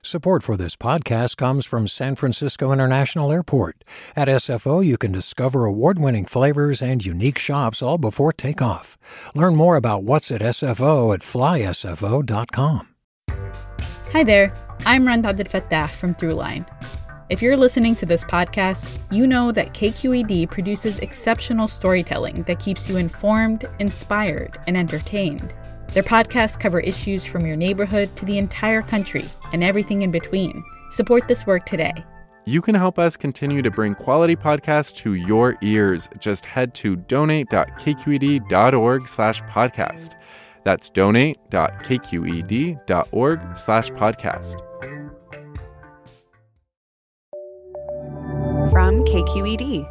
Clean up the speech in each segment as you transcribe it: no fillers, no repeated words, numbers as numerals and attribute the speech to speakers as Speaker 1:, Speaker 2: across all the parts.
Speaker 1: Support for this podcast comes from San Francisco International Airport. At SFO, you can discover award-winning flavors and unique shops all before takeoff. Learn more about what's at SFO at flysfo.com.
Speaker 2: Hi there, I'm Rand Abdelfattah from Throughline. If you're listening to this podcast, you know that KQED produces exceptional storytelling that keeps you informed, inspired, and entertained. Their podcasts cover issues from your neighborhood to the entire country and everything in between. Support this work today.
Speaker 3: You can help us continue to bring quality podcasts to your ears. Just head to donate.kqed.org/podcast. That's donate.kqed.org/podcast.
Speaker 4: From KQED.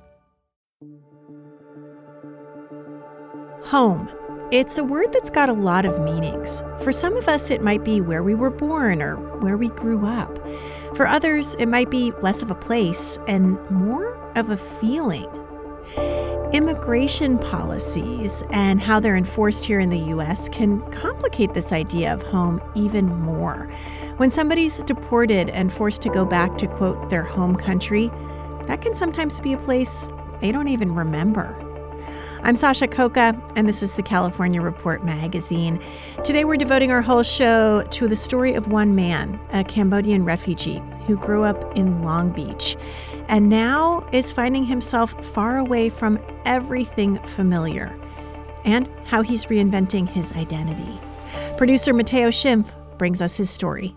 Speaker 5: Home. It's a word that's got a lot of meanings. For some of us, it might be where we were born or where we grew up. For others, it might be less of a place and more of a feeling. Immigration policies and how they're enforced here in the U.S. can complicate this idea of home even more. When somebody's deported and forced to go back to, quote, their home country, that can sometimes be a place they don't even remember. I'm Sasha Khokha, and this is the California Report magazine. Today we're devoting our whole show to the story of one man, a Cambodian refugee who grew up in Long Beach and now is finding himself far away from everything familiar, and how he's reinventing his identity. Producer Mateo Schimpf brings us his story.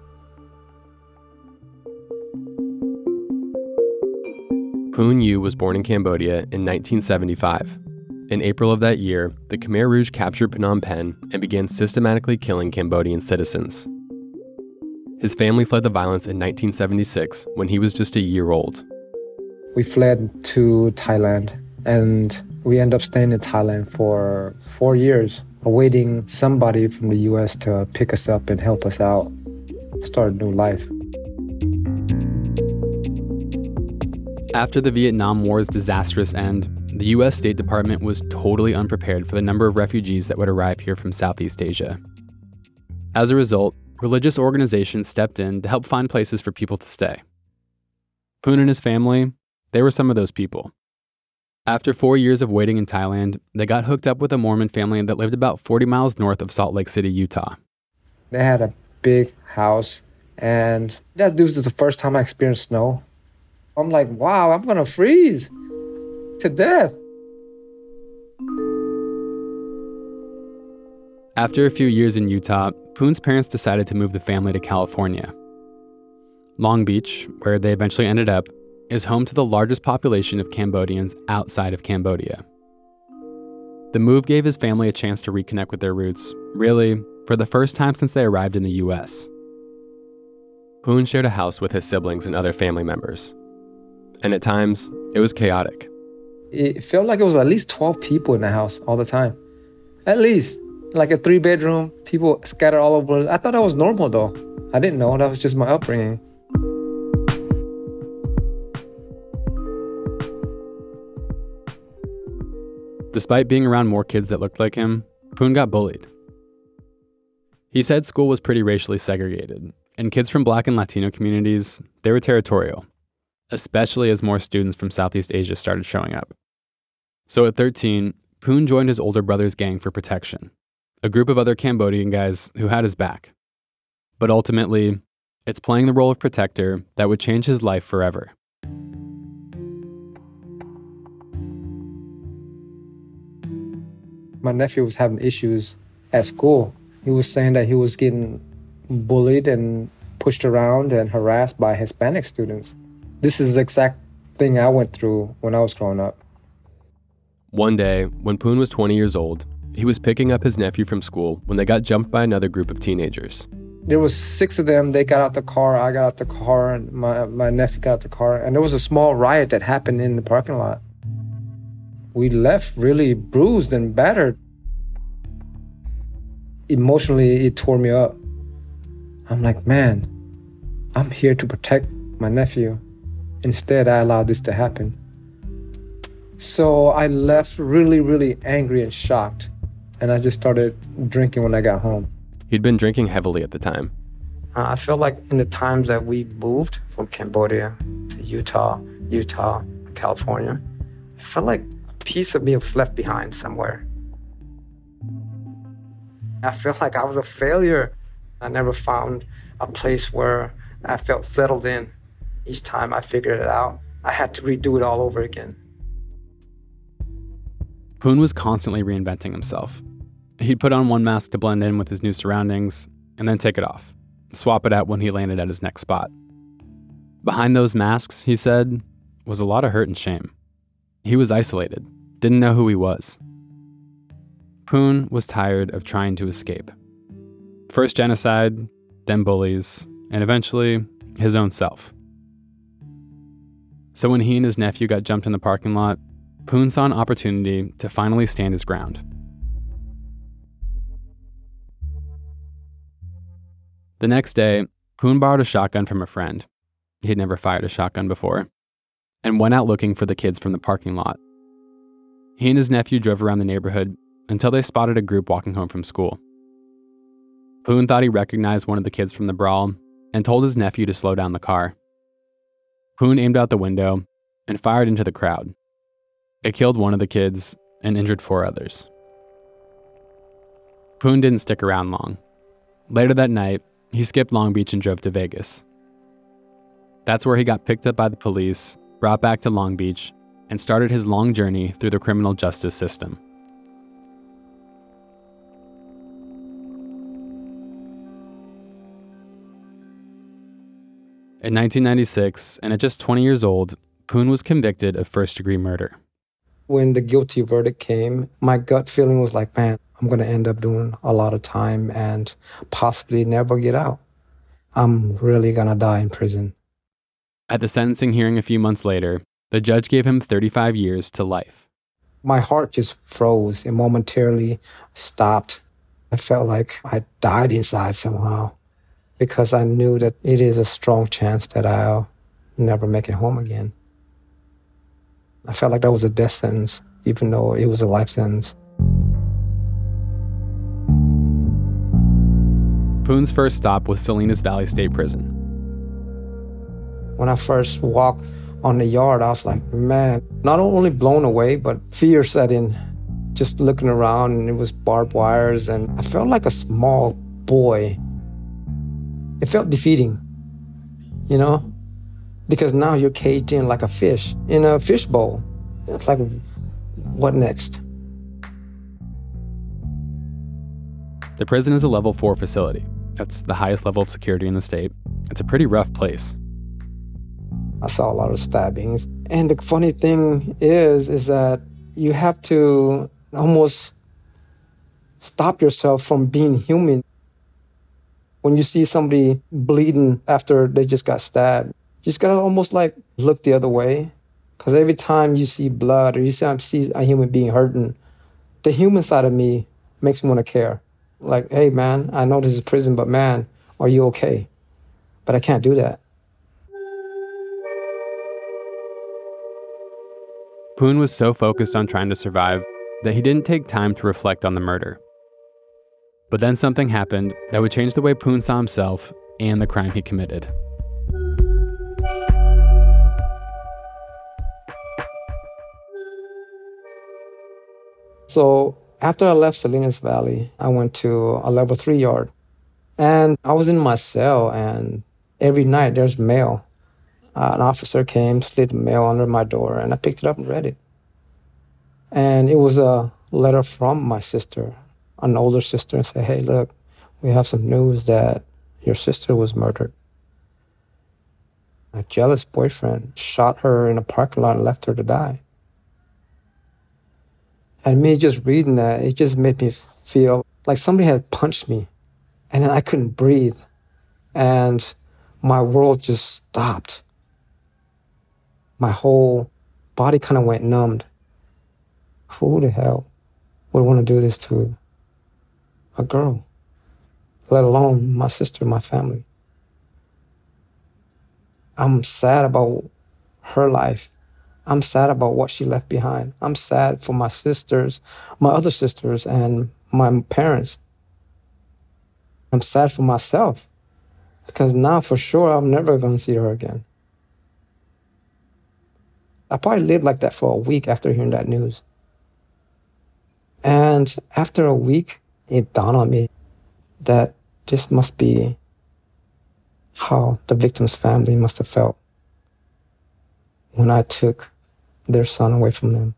Speaker 6: Poon Yu was born in Cambodia in 1975. In April of that year, the Khmer Rouge captured Phnom Penh and began systematically killing Cambodian citizens. His family fled the violence in 1976 when he was just a year old.
Speaker 7: We fled to Thailand, and we ended up staying in Thailand for 4 years, awaiting somebody from the U.S. to pick us up and help us out, start a new life.
Speaker 6: After the Vietnam War's disastrous end, the U.S. State Department was totally unprepared for the number of refugees that would arrive here from Southeast Asia. As a result, religious organizations stepped in to help find places for people to stay. Poon and his family, they were some of those people. After 4 years of waiting in Thailand, they got hooked up with a Mormon family that lived about 40 miles north of Salt Lake City, Utah.
Speaker 7: They had a big house, and this was the first time I experienced snow. I'm like, wow, I'm gonna freeze to death.
Speaker 6: After a few years in Utah, Poon's parents decided to move the family to California. Long Beach, where they eventually ended up, is home to the largest population of Cambodians outside of Cambodia. The move gave his family a chance to reconnect with their roots, really, for the first time since they arrived in the U.S. Poon shared a house with his siblings and other family members. And at times, it was chaotic.
Speaker 7: It felt like it was at least 12 people in the house all the time. At least. Like a 3-bedroom, people scattered all over. I thought that was normal, though. I didn't know. That was just my upbringing.
Speaker 6: Despite being around more kids that looked like him, Poon got bullied. He said school was pretty racially segregated, and kids from Black and Latino communities, they were territorial, especially as more students from Southeast Asia started showing up. So at 13, Poon joined his older brother's gang for protection, a group of other Cambodian guys who had his back. But ultimately, it's playing the role of protector that would change his life forever.
Speaker 7: My nephew was having issues at school. He was saying that he was getting bullied and pushed around and harassed by Hispanic students. This is the exact thing I went through when I was growing up.
Speaker 6: One day, when Poon was 20 years old, he was picking up his nephew from school when they got jumped by another group of teenagers.
Speaker 7: There was 6 of them. They got out the car, I got out the car, and my nephew got out the car. And there was a small riot that happened in the parking lot. We left really bruised and battered. Emotionally, it tore me up. I'm like, man, I'm here to protect my nephew. Instead, I allowed this to happen. So I left really, really angry and shocked. And I just started drinking when I got home.
Speaker 6: He'd been drinking heavily at the time.
Speaker 7: I feel like in the times that we moved from Cambodia to Utah, California, I felt like a piece of me was left behind somewhere. I felt like I was a failure. I never found a place where I felt settled in. Each time I figured it out, I had to redo it all over again.
Speaker 6: Poon was constantly reinventing himself. He'd put on one mask to blend in with his new surroundings, and then take it off, swap it out when he landed at his next spot. Behind those masks, he said, was a lot of hurt and shame. He was isolated, didn't know who he was. Poon was tired of trying to escape. First genocide, then bullies, and eventually his own self. So when he and his nephew got jumped in the parking lot, Poon saw an opportunity to finally stand his ground. The next day, Poon borrowed a shotgun from a friend. He had never fired a shotgun before, and went out looking for the kids from the parking lot. He and his nephew drove around the neighborhood until they spotted a group walking home from school. Poon thought he recognized one of the kids from the brawl and told his nephew to slow down the car. Poon aimed out the window and fired into the crowd. It killed one of the kids and injured 4 others. Poon didn't stick around long. Later that night, he skipped Long Beach and drove to Vegas. That's where he got picked up by the police, brought back to Long Beach, and started his long journey through the criminal justice system. In 1996, and at just 20 years old, Poon was convicted of first-degree murder.
Speaker 7: When the guilty verdict came, my gut feeling was like, man, I'm going to end up doing a lot of time and possibly never get out. I'm really going to die in prison.
Speaker 6: At the sentencing hearing a few months later, the judge gave him 35 years to life.
Speaker 7: My heart just froze and momentarily stopped. I felt like I died inside somehow because I knew that it is a strong chance that I'll never make it home again. I felt like that was a death sentence, even though it was a life sentence.
Speaker 6: Poon's first stop was Salinas Valley State Prison.
Speaker 7: When I first walked on the yard, I was like, man, not only blown away, but fear set in. Just looking around, and it was barbed wires, and I felt like a small boy. It felt defeating, you know? Because now you're caged in like a fish in a fishbowl. It's like, what next?
Speaker 6: The prison is a level 4 facility. That's the highest level of security in the state. It's a pretty rough place.
Speaker 7: I saw a lot of stabbings. And the funny thing is that you have to almost stop yourself from being human. When you see somebody bleeding after they just got stabbed, you just gotta almost like look the other way. Because every time you see blood or you see a human being hurting, the human side of me makes me want to care. Like, hey, man, I know this is prison, but man, are you okay? But I can't do that.
Speaker 6: Poon was so focused on trying to survive that he didn't take time to reflect on the murder. But then something happened that would change the way Poon saw himself and the crime he committed.
Speaker 7: So after I left Salinas Valley, I went to a level 3 yard. And I was in my cell, and every night there's mail. An officer came, slid the mail under my door, and I picked it up and read it. And it was a letter from my sister, an older sister, and said, hey, look, we have some news that your sister was murdered. A jealous boyfriend shot her in a parking lot and left her to die. And me just reading that, it just made me feel like somebody had punched me. And then I couldn't breathe. And my world just stopped. My whole body kind of went numbed. Who the hell would want to do this to a girl? Let alone my sister, my family. I'm sad about her life. I'm sad about what she left behind. I'm sad for my sisters, my other sisters, and my parents. I'm sad for myself. Because now for sure I'm never going to see her again. I probably lived like that for a week after hearing that news. And after a week, it dawned on me that this must be how the victim's family must have felt when I took their son away from them.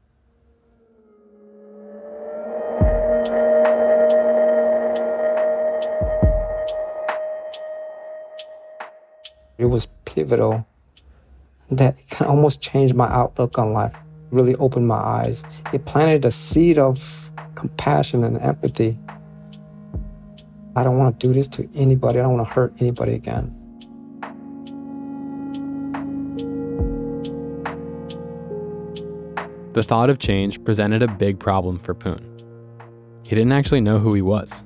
Speaker 7: It was pivotal that it kind of almost changed my outlook on life, really opened my eyes. It planted a seed of compassion and empathy. I don't want to do this to anybody. I don't want to hurt anybody again.
Speaker 6: The thought of change presented a big problem for Poon. He didn't actually know who he was.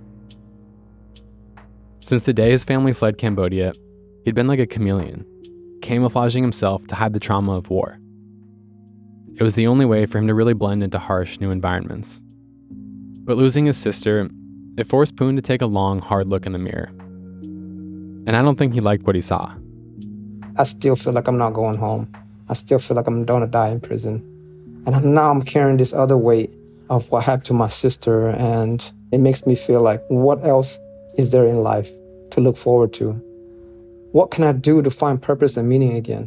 Speaker 6: Since the day his family fled Cambodia, he'd been like a chameleon, camouflaging himself to hide the trauma of war. It was the only way for him to really blend into harsh new environments. But losing his sister, it forced Poon to take a long, hard look in the mirror. And I don't think he liked what he saw.
Speaker 7: I still feel like I'm not going home. I still feel like I'm going to die in prison. And now I'm carrying this other weight of what happened to my sister, and it makes me feel like, what else is there in life to look forward to? What can I do to find purpose and meaning again?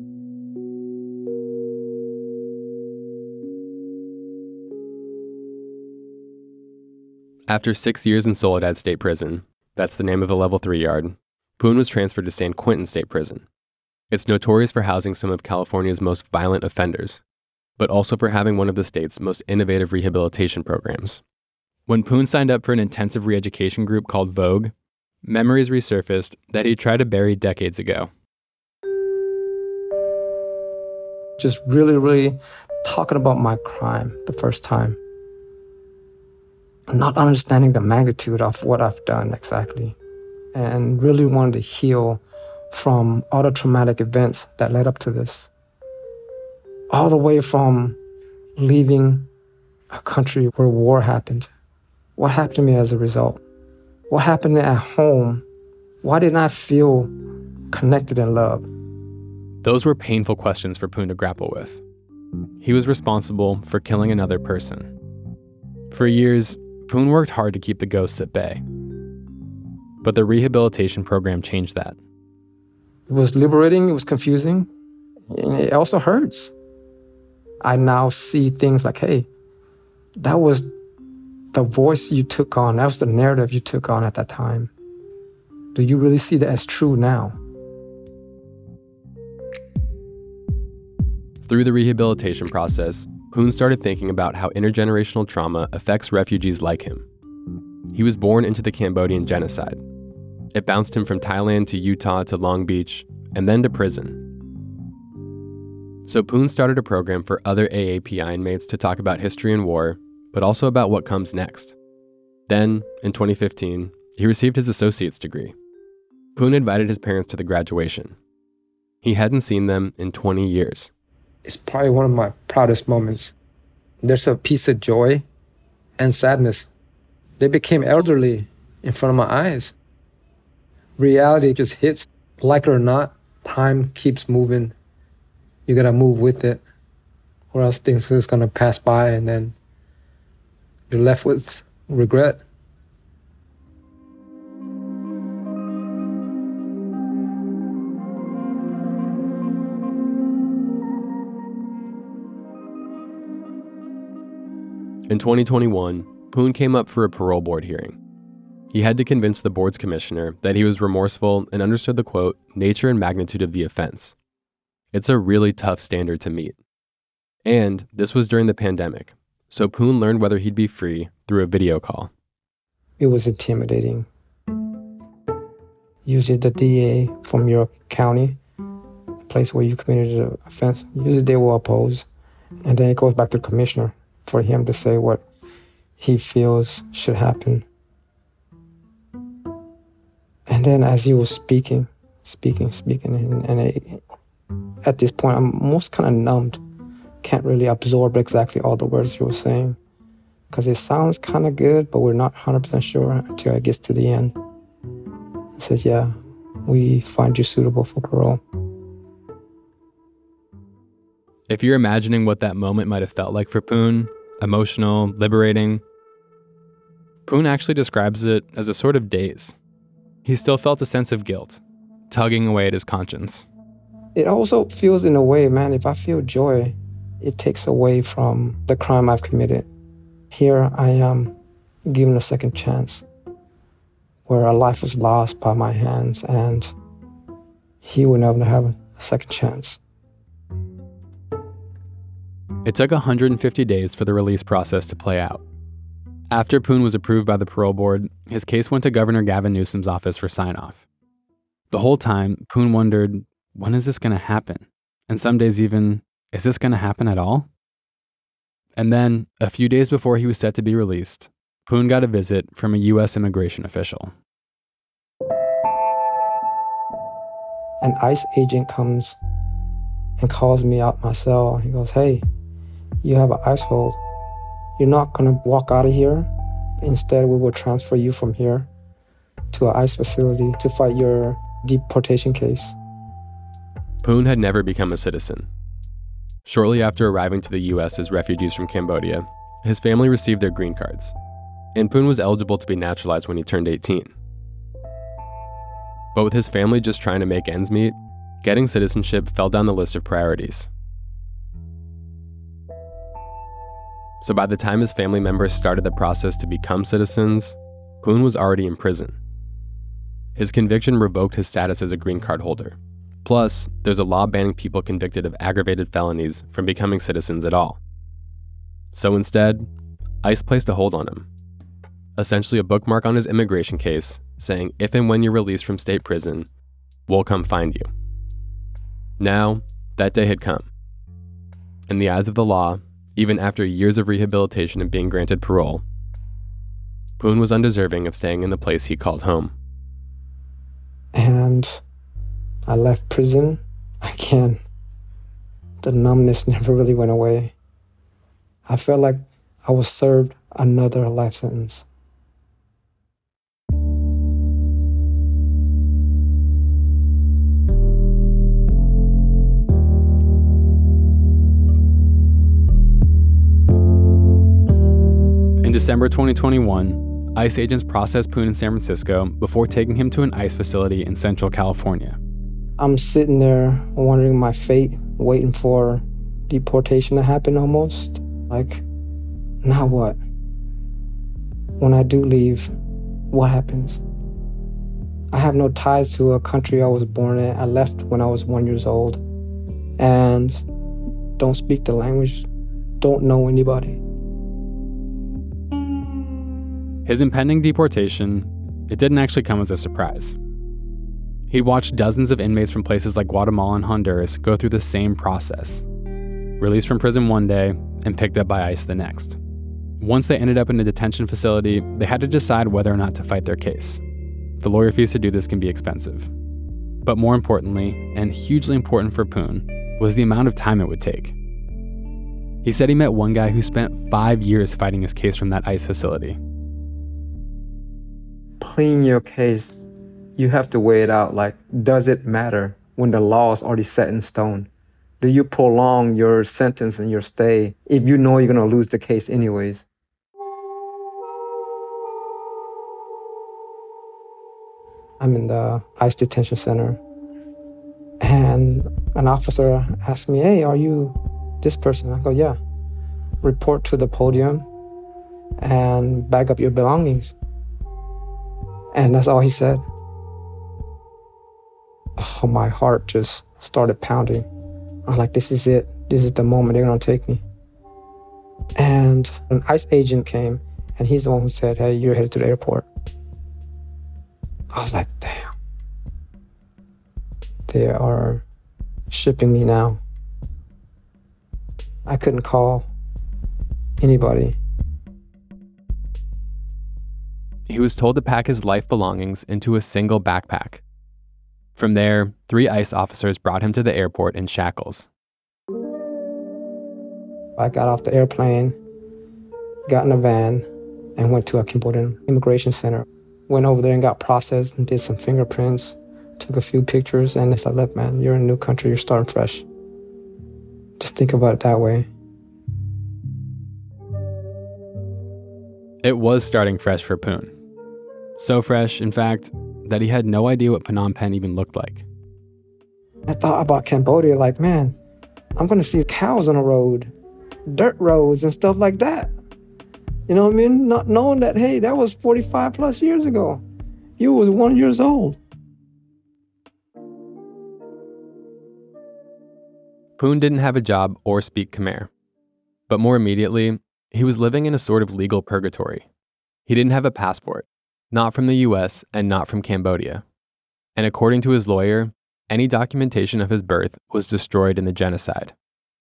Speaker 6: After 6 years in Soledad State Prison, that's the name of the Level 3 yard, Poon was transferred to San Quentin State Prison. It's notorious for housing some of California's most violent offenders, but also for having one of the state's most innovative rehabilitation programs. When Poon signed up for an intensive re-education group called Vogue, memories resurfaced that he tried to bury decades ago.
Speaker 7: Just really talking about my crime the first time. Not understanding the magnitude of what I've done exactly. And really wanted to heal from all the traumatic events that led up to this. All the way from leaving a country where war happened. What happened to me as a result? What happened at home? Why didn't I feel connected and loved?
Speaker 6: Those were painful questions for Poon to grapple with. He was responsible for killing another person. For years, Poon worked hard to keep the ghosts at bay. But the rehabilitation program changed that.
Speaker 7: It was liberating, it was confusing, and it also hurts. I now see things like, hey, that was the voice you took on, that was the narrative you took on at that time. Do you really see that as true now?
Speaker 6: Through the rehabilitation process, Poon started thinking about how intergenerational trauma affects refugees like him. He was born into the Cambodian genocide. It bounced him from Thailand to Utah to Long Beach, and then to prison. So Poon started a program for other AAPI inmates to talk about history and war, but also about what comes next. Then, in 2015, he received his associate's degree. Poon invited his parents to the graduation. He hadn't seen them in 20 years.
Speaker 7: It's probably one of my proudest moments. There's a piece of joy and sadness. They became elderly in front of my eyes. Reality just hits. Like it or not, time keeps moving. You gotta move with it, or else things are just gonna pass by and then you're left with regret.
Speaker 6: In 2021, Poon came up for a parole board hearing. He had to convince the board's commissioner that he was remorseful and understood the, quote, nature and magnitude of the offense. It's a really tough standard to meet. And this was during the pandemic, so Poon learned whether he'd be free through a video call.
Speaker 7: It was intimidating. Usually the DA from your county, the place where you committed the offense, usually they will oppose. And then it goes back to the commissioner for him to say what he feels should happen. And then as he was speaking, and at this point, I'm almost kind of numbed. Can't really absorb exactly all the words he was saying. Because it sounds kind of good, but we're not 100% sure until it gets to the end. He says, yeah, we find you suitable for parole.
Speaker 6: If you're imagining what that moment might have felt like for Poon, emotional, liberating, Poon actually describes it as a sort of daze. He still felt a sense of guilt, tugging away at his conscience.
Speaker 7: It also feels in a way, man, if I feel joy, it takes away from the crime I've committed. Here I am given a second chance where a life was lost by my hands, and he would never have a second chance.
Speaker 6: It took 150 days for the release process to play out. After Poon was approved by the parole board, his case went to Governor Gavin Newsom's office for sign-off. The whole time, Poon wondered, when is this going to happen? And some days even, is this going to happen at all? And then, a few days before he was set to be released, Poon got a visit from a U.S. immigration official.
Speaker 7: An ICE agent comes and calls me out my cell. He goes, "Hey, you have an ICE hold. You're not going to walk out of here. Instead, we will transfer you from here to an ICE facility to fight your deportation case."
Speaker 6: Poon had never become a citizen. Shortly after arriving to the U.S. as refugees from Cambodia, his family received their green cards, and Poon was eligible to be naturalized when he turned 18. But with his family just trying to make ends meet, getting citizenship fell down the list of priorities. So by the time his family members started the process to become citizens, Poon was already in prison. His conviction revoked his status as a green card holder. Plus, there's a law banning people convicted of aggravated felonies from becoming citizens at all. So instead, ICE placed a hold on him. Essentially a bookmark on his immigration case saying if and when you're released from state prison, we'll come find you. Now, that day had come. In the eyes of the law, even after years of rehabilitation and being granted parole, Poon was undeserving of staying in the place he called home.
Speaker 7: And I left prison. Again, the numbness never really went away. I felt like I was served another life sentence.
Speaker 6: In December 2021, ICE agents processed Poon in San Francisco before taking him to an ICE facility in Central California.
Speaker 7: I'm sitting there wondering my fate, waiting for deportation to happen almost. Like, now what? When I do leave, what happens? I have no ties to a country I was born in. I left when I was 1 year old and don't speak the language, don't know anybody.
Speaker 6: His impending deportation, it didn't actually come as a surprise. He'd watched dozens of inmates from places like Guatemala and Honduras go through the same process. Released from prison one day and picked up by ICE the next. Once they ended up in a detention facility, they had to decide whether or not to fight their case. The lawyer fees to do this can be expensive. But more importantly, and hugely important for Poon, was the amount of time it would take. He said he met one guy who spent 5 years fighting his case from that ICE facility.
Speaker 7: Pleading your case, you have to weigh it out. Like, does it matter when the law is already set in stone? Do you prolong your sentence and your stay if you know you're going to lose the case anyways? I'm in the ICE detention center, and an officer asked me, "Hey, are you this person?" I go, "Yeah." Report to the podium and bag up your belongings. And that's all he said. Oh, my heart just started pounding. I'm like, this is it. This is the moment they're going to take me. And an ICE agent came, and he's the one who said, "Hey, you're headed to the airport." I was like, damn. They are shipping me now. I couldn't call anybody.
Speaker 6: He was told to pack his life belongings into a single backpack. From there, 3 ICE officers brought him to the airport in shackles.
Speaker 7: I got off the airplane, got in a van, and went to a Cambodian immigration center. Went over there and got processed and did some fingerprints, took a few pictures, and I said, look, man, you're in a new country, you're starting fresh. Just think about it that way.
Speaker 6: It was starting fresh for Poon. So fresh, in fact, that he had no idea what Phnom Penh even looked like.
Speaker 7: I thought about Cambodia like, man, I'm going to see cows on the road, dirt roads and stuff like that. You know what I mean? Not knowing that, hey, that was 45 plus years ago. You was 1 year old.
Speaker 6: Poon didn't have a job or speak Khmer. But more immediately, he was living in a sort of legal purgatory. He didn't have a passport, not from the US and not from Cambodia. And according to his lawyer, any documentation of his birth was destroyed in the genocide.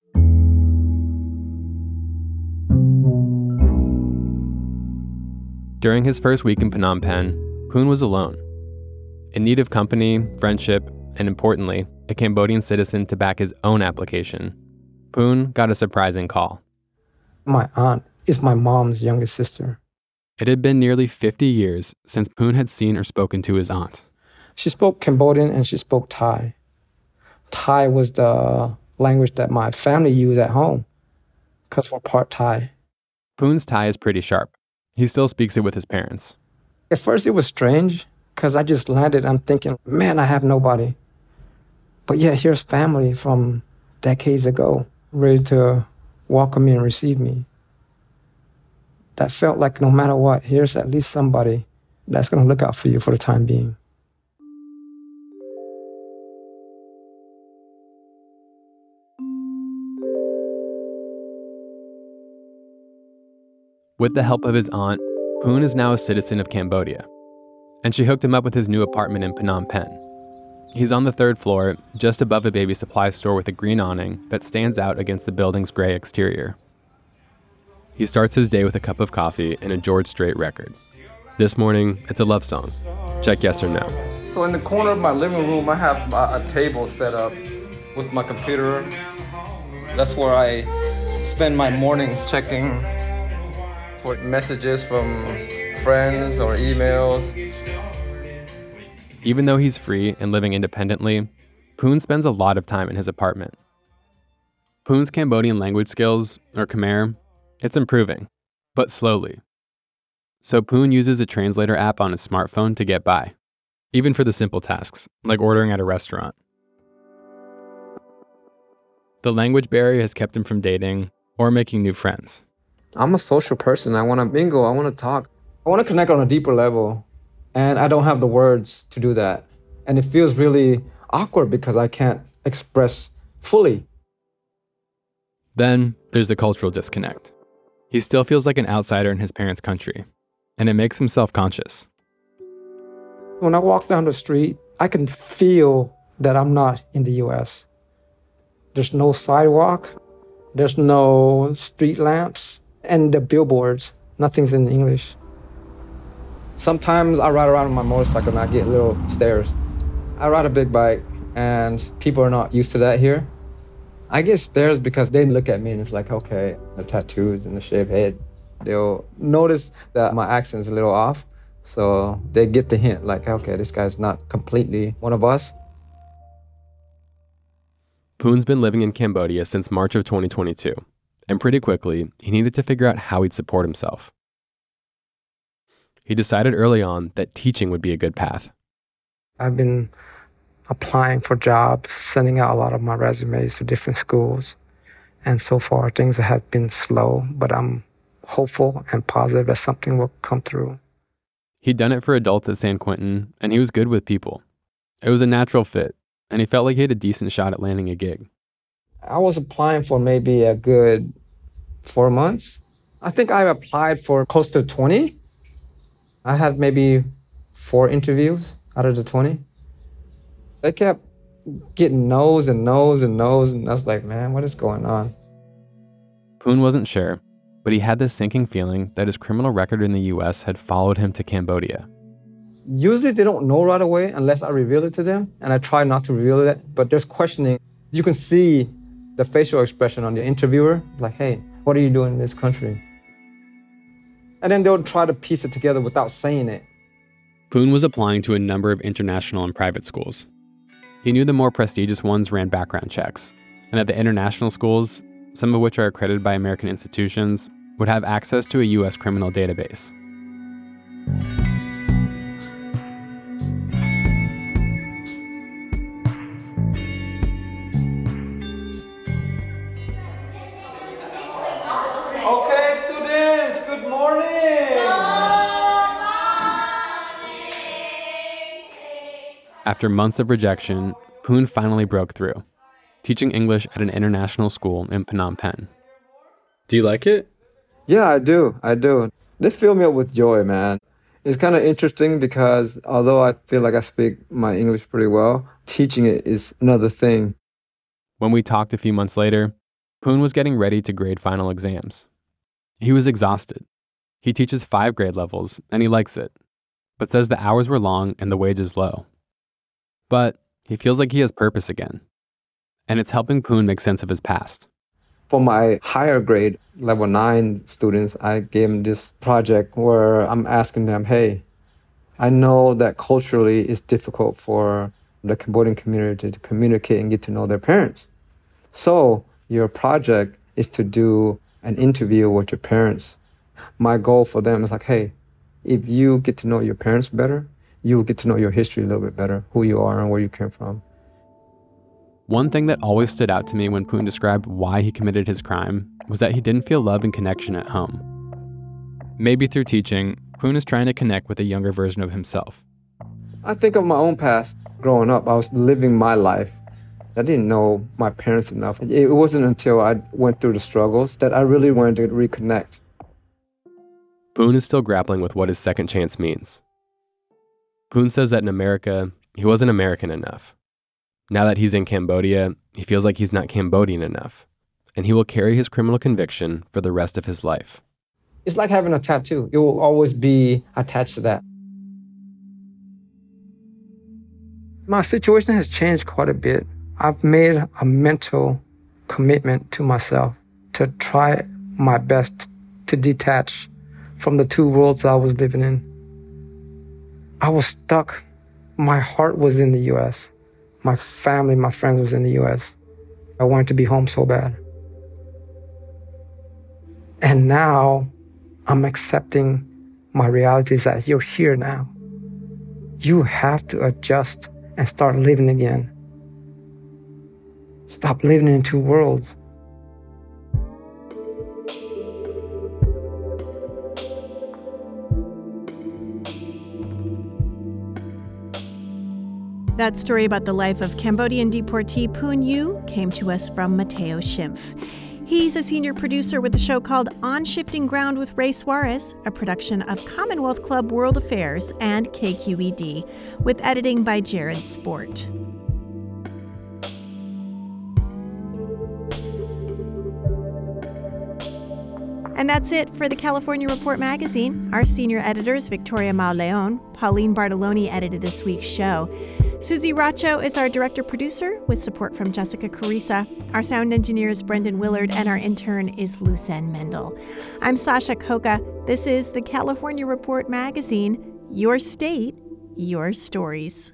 Speaker 6: During his first week in Phnom Penh, Poon was alone, in need of company, friendship, and importantly, a Cambodian citizen to back his own application. Poon got a surprising call.
Speaker 7: My aunt is my mom's youngest sister.
Speaker 6: It had been nearly 50 years since Poon had seen or spoken to his aunt.
Speaker 7: She spoke Cambodian and she spoke Thai. Thai was the language that my family used at home because we're part Thai.
Speaker 6: Poon's Thai is pretty sharp. He still speaks it with his parents.
Speaker 7: At first it was strange because I just landed. I'm thinking, man, I have nobody. But yeah, here's family from decades ago, ready to welcome me and receive me. That felt like no matter what, here's at least somebody that's going to look out for you for the time being.
Speaker 6: With the help of his aunt, Poon is now a citizen of Cambodia, and she hooked him up with his new apartment in Phnom Penh. He's on the 3rd floor, just above a baby supply store with a green awning that stands out against the building's gray exterior. He starts his day with a cup of coffee and a George Strait record. This morning, it's a love song. Check yes or no.
Speaker 4: So in the corner of my living room, I have a table set up with my computer. That's where I spend my mornings checking for messages from friends or emails.
Speaker 6: Even though he's free and living independently, Poon spends a lot of time in his apartment. Poon's Cambodian language skills, or Khmer, it's improving, but slowly. So Poon uses a translator app on his smartphone to get by, even for the simple tasks, like ordering at a restaurant. The language barrier has kept him from dating or making new friends.
Speaker 7: I'm a social person. I want to mingle. I want to talk. I want to connect on a deeper level. And I don't have the words to do that. And it feels really awkward because I can't express fully.
Speaker 6: Then there's the cultural disconnect. He still feels like an outsider in his parents' country, and it makes him self-conscious.
Speaker 7: When I walk down the street, I can feel that I'm not in the US. There's no sidewalk. There's no street lamps. And the billboards, nothing's in English. Sometimes I ride around on my motorcycle and I get little stares. I ride a big bike and people are not used to that here. I get stares because they look at me and it's like, okay, the tattoos and the shaved head. They'll notice that my accent is a little off. So they get the hint like, okay, this guy's not completely one of us.
Speaker 6: Poon's been living in Cambodia since March of 2022. And pretty quickly, he needed to figure out how he'd support himself. He decided early on that teaching would be a good path.
Speaker 7: I've been applying for jobs, sending out a lot of my resumes to different schools. And so far, things have been slow, but I'm hopeful and positive that something will come through.
Speaker 6: He'd done it for adults at San Quentin, and he was good with people. It was a natural fit, and he felt like he had a decent shot at landing a gig.
Speaker 7: I was applying for maybe a good 4 months. I think I applied for close to 20. I had maybe 4 interviews out of the 20. They kept getting no's and no's and no's, and I was like, man, what is going on?
Speaker 6: Poon wasn't sure, but he had this sinking feeling that his criminal record in the US had followed him to Cambodia.
Speaker 7: Usually they don't know right away unless I reveal it to them, and I try not to reveal it, but there's questioning. You can see the facial expression on the interviewer, like, hey, what are you doing in this country? And then they'll try to piece it together without saying it.
Speaker 6: Poon was applying to a number of international and private schools. He knew the more prestigious ones ran background checks, and that the international schools, some of which are accredited by American institutions, would have access to a U.S. criminal database.
Speaker 4: Okay, students, good morning.
Speaker 6: After months of rejection, Poon finally broke through, teaching English at an international school in Phnom Penh. Do you like it?
Speaker 7: Yeah, I do. They fill me up with joy, man. It's kind of interesting because although I feel like I speak my English pretty well, teaching it is another thing.
Speaker 6: When we talked a few months later, Poon was getting ready to grade final exams. He was exhausted. He teaches 5 grade levels, and he likes it, but says the hours were long and the wages low. But he feels like he has purpose again, and it's helping Poon make sense of his past.
Speaker 7: For my higher grade, level 9 students, I gave them this project where I'm asking them, hey, I know that culturally it's difficult for the Cambodian community to communicate and get to know their parents. So your project is to do an interview with your parents. My goal for them is like, hey, if you get to know your parents better, you will get to know your history a little bit better, who you are and where you came from.
Speaker 6: One thing that always stood out to me when Poon described why he committed his crime was that he didn't feel love and connection at home. Maybe through teaching, Poon is trying to connect with a younger version of himself.
Speaker 7: I think of my own past. Growing up, I was living my life. I didn't know my parents enough. It wasn't until I went through the struggles that I really wanted to reconnect.
Speaker 6: Poon is still grappling with what his second chance means. Poon says that in America, he wasn't American enough. Now that he's in Cambodia, he feels like he's not Cambodian enough, and he will carry his criminal conviction for the rest of his life.
Speaker 7: It's like having a tattoo. It will always be attached to that. My situation has changed quite a bit. I've made a mental commitment to myself to try my best to detach from the two worlds I was living in. I was stuck. My heart was in the U.S. My family, my friends was in the U.S. I wanted to be home so bad. And now I'm accepting my reality is that you're here now. You have to adjust and start living again. Stop living in two worlds.
Speaker 5: That story about the life of Cambodian deportee Poon Yu came to us from Matteo Schimpf. He's a senior producer with a show called On Shifting Ground with Ray Suarez, a production of Commonwealth Club World Affairs and KQED, with editing by Jared Sport. And that's it for the California Report magazine. Our senior editors, Victoria Mauleon. Pauline Bartoloni edited this week's show. Susie Racho is our director-producer with support from Jessica Carissa. Our sound engineer is Brendan Willard, and our intern is Lucen Mendel. I'm Sasha Coca. This is the California Report magazine. Your state, your stories.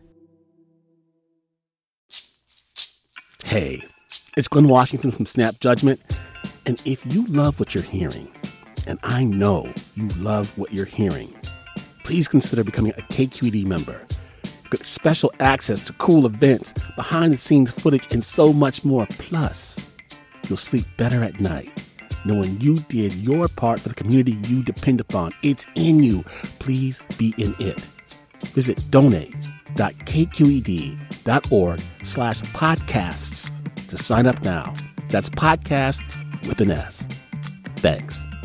Speaker 8: Hey, it's Glenn Washington from Snap Judgment. And if you love what you're hearing, and I know you love what you're hearing, please consider becoming a KQED member. You get special access to cool events, behind-the-scenes footage, and so much more. Plus, you'll sleep better at night knowing you did your part for the community you depend upon. It's in you. Please be in it. Visit donate.kqed.org/podcasts to sign up now. That's podcast with an S. Thanks.